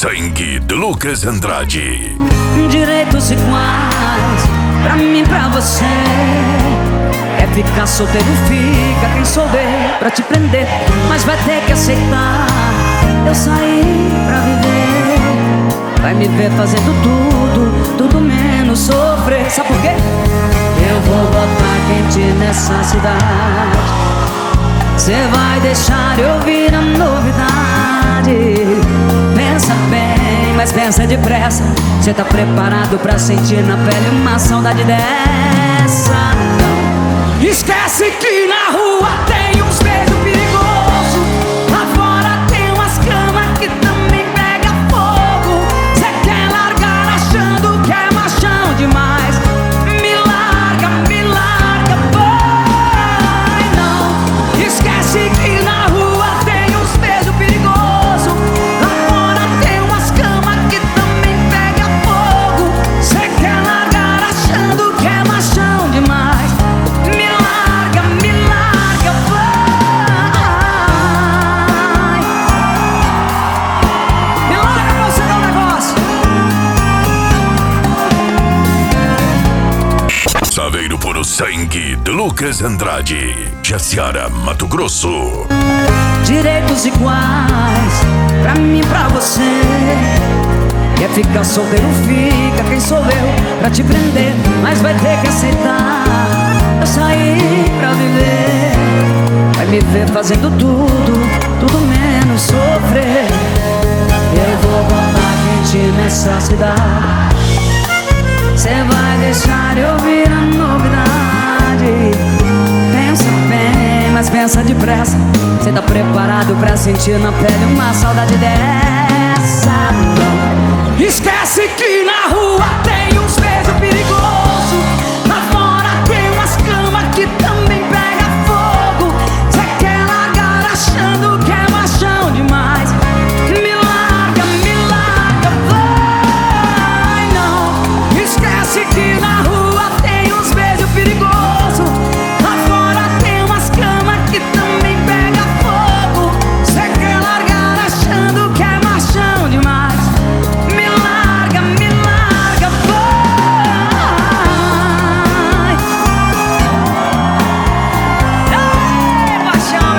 sangue de Lucas Andrade. Direitos iguais pra mim e pra você. Quer ficar solteiro, fica. Quem souber pra te prender, mas vai ter que aceitar. Eu saí pra viver. Vai me ver fazendo tudo menos sofrer. Sabe por quê? Eu vou botar quente nessa cidade. Cê vai deixar eu vir a novidade. Pensa bem, mas pensa depressa. Cê tá preparado pra sentir na pele uma saudade dessa? Não. Esquece que na rua tem uns beijos perigosos. Lá fora tem umas camas que também pega fogo. Cê quer largar achando que é machão demais. Me larga, vai não. Esquece que na rua tem uns beijos perigosos. Lá fora tem umas camas que também pega fogo. Cê quer largar achando que é machão demais. Me larga, vai. Me larga pra você dar um negócio. Saveiro puro sangue de Lucas Andrade. Jaciara, Mato Grosso. Direitos iguais pra mim e pra você. Quer ficar solteiro, fica. Quem sou eu pra te prender, mas vai ter que aceitar. Eu saí pra viver. Vai me ver fazendo tudo menos sofrer. Eu vou botar quente nessa cidade. Cê vai deixar eu vir a novidade. Pensa bem, mas pensa depressa. Cê tá preparado pra sentir na pele uma saudade dessa? Não. Esquece que na rua tem uns beijos perigosos. Lá fora tem umas camas que também pega fogo. Cê quer largar achando que é machão demais. Me larga, vai não. Esquece que na rua tem uns beijos perigosos. Lá fora tem umas camas que também pega fogo. Cê quer largar achando que é machão demais. Me larga, vai. Ei, paixão,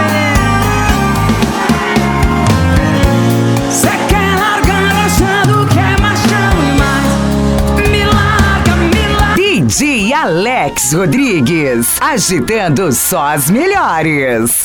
cê quer largar achando que é machão demais. Me larga. DJ Alex Rodrigues, agitando só as melhores.